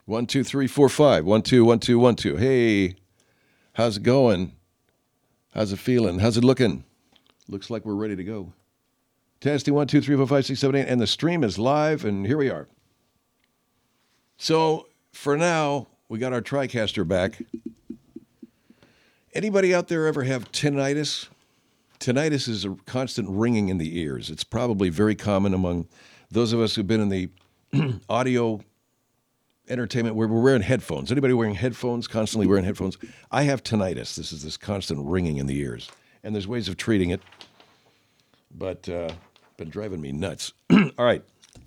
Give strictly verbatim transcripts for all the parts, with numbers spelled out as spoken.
One, two, three, four, five. One, two, one, two, one, two. Hey, how's it going? How's it feeling? How's it looking? Looks like we're ready to go. Testing one, two, three, four, five, six, seven, eight, and the stream is live, and here we are. So for now, we got our TriCaster back. Anybody out there ever have tinnitus? Tinnitus is a constant ringing in the ears. It's probably very common among those of us who've been in the audio entertainment where we're wearing headphones. Anybody wearing headphones, constantly wearing headphones? I have tinnitus. This is this constant ringing in the ears. And there's ways of treating it, but uh, been driving me nuts. All right.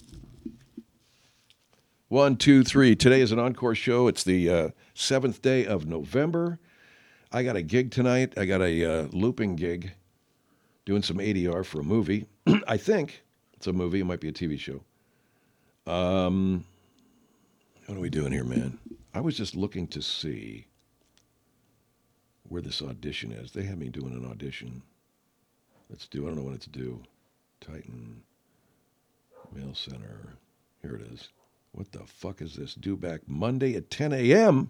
One, two, three. Today is an encore show. It's the uh, seventh day of November. I got a gig tonight. I got a uh, looping gig doing some A D R for a movie. I think it's a movie. It might be a T V show. Um, what are we doing here, man? I was just looking to see where this audition is. They had me doing an audition. Let's do, I don't know what to do. Titan Mail Center. Here it is. What the fuck is this? Due back Monday at ten a.m.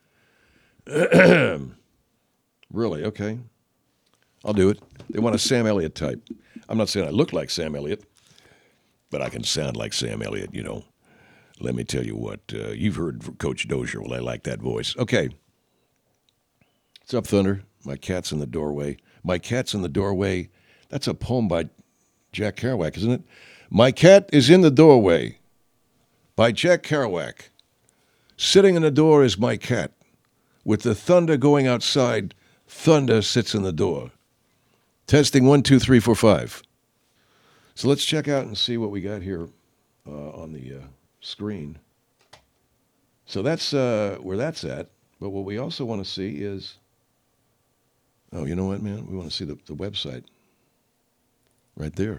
Really? Okay. I'll do it. They want a Sam Elliott type. I'm not saying I look like Sam Elliott, but I can sound like Sam Elliott, you know. Let me tell you what. Uh, you've heard Coach Dozier. Well, I like that voice. Okay. What's up, Thunder? My cat's in the doorway. My cat's in the doorway. That's a poem by Jack Kerouac, isn't it? My cat is in the doorway by Jack Kerouac. Sitting in the door is my cat. With the thunder going outside, thunder sits in the door. Testing one, two, three, four, five. So let's check out and see what we got here uh, on the uh, screen. So that's uh, where that's at. But what we also want to see is, oh, you know what, man? We want to see the, the website right there.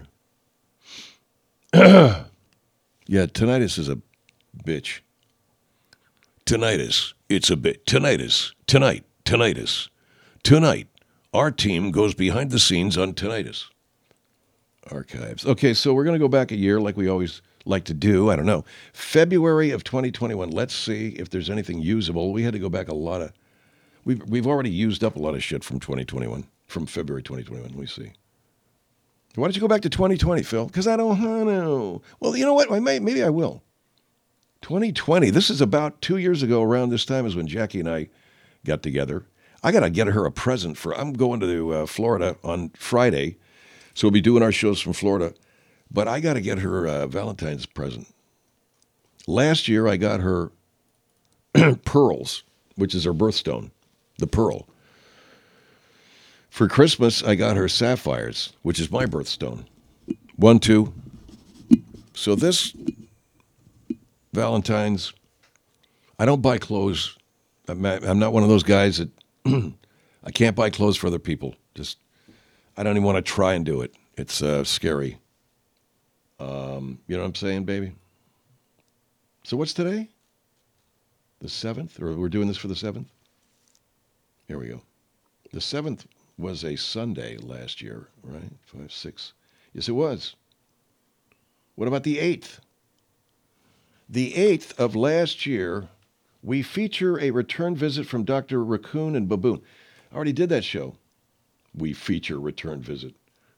Yeah, tinnitus is a bitch. Tinnitus, it's a bit. Tinnitus, tonight, tinnitus. Tonight, our team goes behind the scenes on tinnitus. Archives. Okay, so we're going to go back a year like we always like to do. I don't know. February of twenty twenty-one. Let's see if there's anything usable. We had to go back a lot of, we've, we've already used up a lot of shit from twenty twenty-one, from February twenty twenty-one. Let me see. Why don't you go back to twenty twenty, Phil? Because I don't know. Well, you know what? I may, maybe I will. twenty twenty. This is about two years ago around this time is when Jackie and I got together. I got to get her a present for, I'm going to uh, Florida on Friday, so we'll be doing our shows from Florida. But I got to get her a Valentine's present. Last year, I got her pearls, which is her birthstone, the pearl. For Christmas, I got her sapphires, which is my birthstone. One, two. So this Valentine's, I don't buy clothes. I'm not, I'm not one of those guys that I can't buy clothes for other people. Just, I don't even want to try and do it. It's uh, scary. Um, you know what I'm saying, baby? So what's today? The seventh? Or we're doing this for the seventh? Here we go. The seventh was a Sunday last year, right? Five, six. Yes, it was. What about the eighth? The eighth of last year, we feature a return visit from Doctor Raccoon and Baboon. I already did that show. We feature return visit.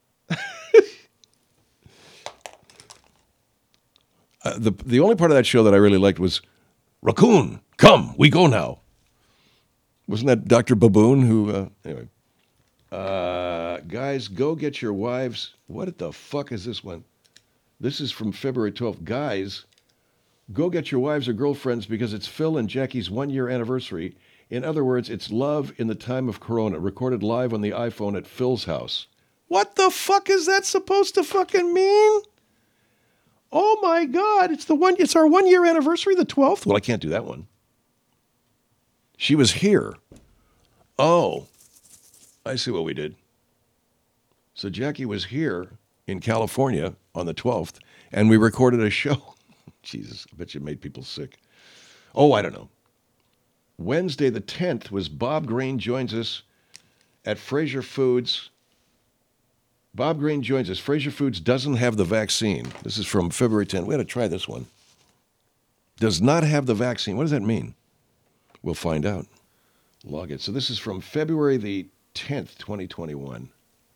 uh, the the only part of that show that I really liked was Raccoon, come, we go now. Wasn't that Doctor Baboon who, uh, anyway. Uh, guys, go get your wives. What the fuck is this one? This is from February twelfth. Guys, go get your wives or girlfriends because it's Phil and Jackie's one-year anniversary. In other words, it's love in the time of Corona, recorded live on the iPhone at Phil's house. What the fuck is that supposed to fucking mean? Oh my God, it's the one. It's our one-year anniversary, the twelfth. Well, I can't do that one. She was here. Oh, I see what we did. So Jackie was here in California on the twelfth, and we recorded a show. Jesus, I bet you made people sick. Oh, I don't know. Wednesday the tenth was Bob Green joins us at Fraser Foods. Bob Green joins us. Fraser Foods doesn't have the vaccine. This is from February tenth. We had to try this one. does not have the vaccine. What does that mean? We'll find out. Log it. So this is from February the tenth, twenty twenty-one.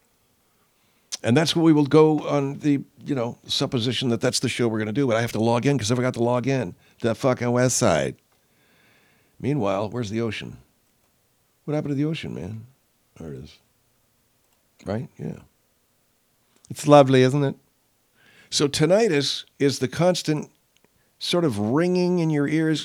And that's what we will go on the, you know, supposition that that's the show we're going to do. But I have to log in because I forgot to log in to the fucking website. Meanwhile, where's the ocean? What happened to the ocean, man? There it is. Right? Yeah. It's lovely, isn't it? So tinnitus is the constant sort of ringing in your ears.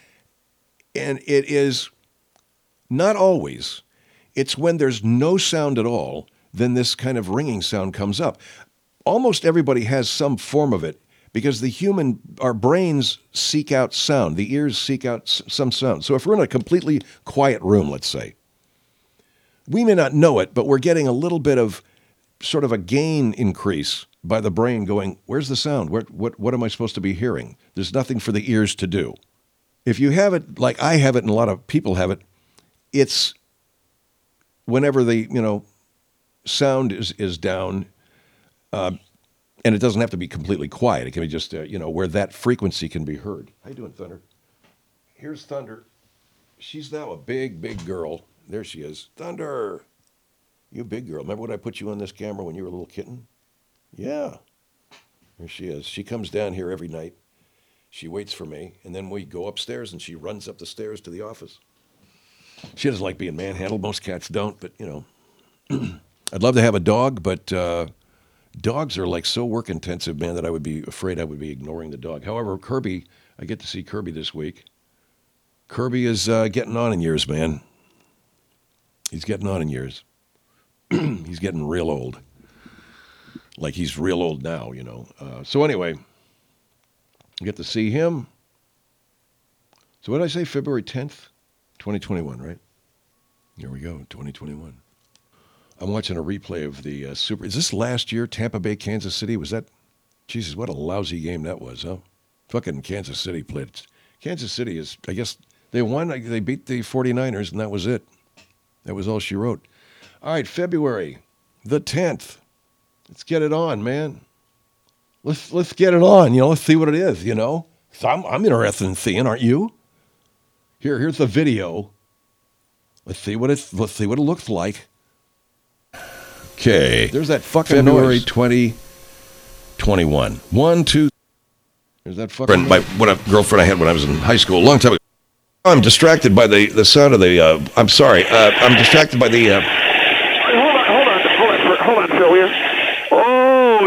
And it is not always. It's when there's no sound at all, then this kind of ringing sound comes up. Almost everybody has some form of it because the human, our brains seek out sound. The ears seek out s- some sound. So if we're in a completely quiet room, let's say, we may not know it, but we're getting a little bit of sort of a gain increase by the brain going, where's the sound? Where, what, what am I supposed to be hearing? There's nothing for the ears to do. If you have it, like I have it and a lot of people have it, it's whenever the, you know, sound is, is down, uh, and it doesn't have to be completely quiet. It can be just, uh, you know, where that frequency can be heard. How you doing, Thunder? Here's Thunder. She's now a big, big girl. There she is. Thunder, you big girl. Remember when I put you on this camera when you were a little kitten? Yeah. There she is. She comes down here every night. She waits for me, and then we go upstairs, and she runs up the stairs to the office. She doesn't like being manhandled. Most cats don't, but, you know. I'd love to have a dog, but uh, dogs are like so work intensive, man, that I would be afraid I would be ignoring the dog. However, Kirby, I get to see Kirby this week. Kirby is uh, getting on in years, man. He's getting on in years. He's getting real old. Like he's real old now, you know. Uh, so anyway, I get to see him. So what did I say? February tenth, twenty twenty-one, right? Here we go, twenty twenty-one. I'm watching a replay of the uh, Super. Is this last year, Tampa Bay, Kansas City? Was that? Jesus, what a lousy game that was, huh? Fucking Kansas City played. Kansas City is, I guess, they won. They beat the forty-niners, and that was it. That was all she wrote. All right, February the tenth. Let's get it on, man. Let's let's get it on. You know, let's see what it is. You know, so I'm I'm interested in seeing, aren't you? Here, here's the video. Let's see what it's. Let's see what it looks like. Okay, there's that fucking February twenty twenty-one. One, two. There's that fucking. My what a girlfriend I had when I was in high school, a long time ago. I'm distracted by the, the sound of the. Uh, I'm sorry. Uh, I'm distracted by the. Uh... Hold on, hold on, hold on, hold on, Phil. Here. Oh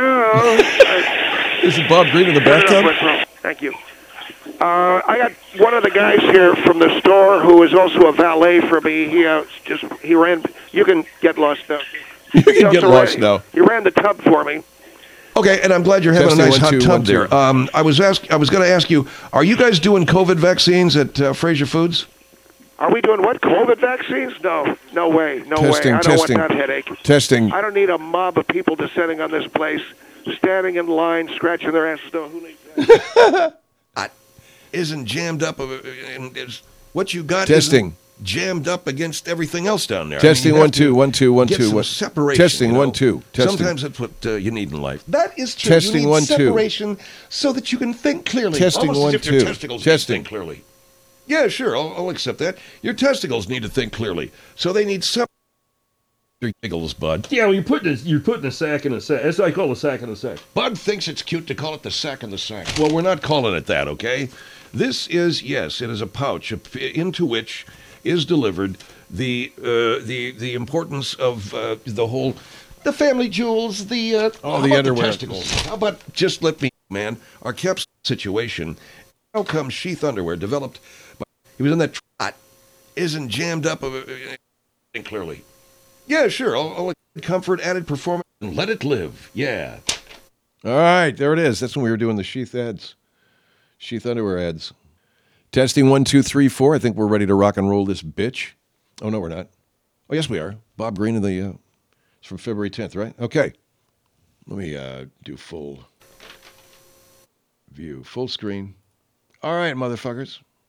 yeah. Is it Bob Green in the bathtub? Thank you. Uh, I got one of the guys here from the store who is also a valet for me. He uh, just he ran. You can get lost though. You can get lost ran, now. He ran the tub for me. Okay, and I'm glad you're having Testing a nice one, hot two, tub one, there. Um, I was ask, I was going to ask you, are you guys doing COVID vaccines at uh, Fraser Foods? Are we doing what? COVID vaccines? No, no way, no testing, way. I don't testing, want that headache. Testing. I don't need a mob of people descending on this place, standing in line, scratching their asses. No, who needs that? I, isn't jammed up. Uh, is, what you got? Testing. Jammed up against everything else down there. Testing, I mean, one, two, one, two, one, get two. Some one. separation. Testing, you know? one, two. Testing. Sometimes that's what uh, you need in life. That is true. Testing, you need one, two. separation so that you can think clearly. Testing, Almost one, as if your two. testicles Testing. need to think clearly. Yeah, sure. I'll, I'll accept that. Your testicles need to think clearly, so they need separate. Giggles, Bud. Yeah, well, you're putting a, you're putting a sack in a sack. That's what I call a sack in a sack. Bud thinks it's cute to call it the sack in the sack. Well, we're not calling it that, okay? This is, yes, it is a pouch into which is delivered the uh, the the importance of uh, the whole, the family jewels, the uh, all how the about underwear. The testicles. How about just let me, man, our kept situation. How come sheath underwear developed? By, he was in that trot, isn't jammed up. Uh, uh, clearly. Yeah, sure. I'll, I'll comfort, added performance, and let it live. Yeah. All right, there it is. That's when we were doing the sheath ads, sheath underwear ads. Testing one, two, three, four. I think we're ready to rock and roll this bitch. Oh, no, we're not. Oh, yes, we are. Bob Green of the, uh, it's from February tenth, right? Okay. Let me uh, do full view, full screen. All right, motherfuckers.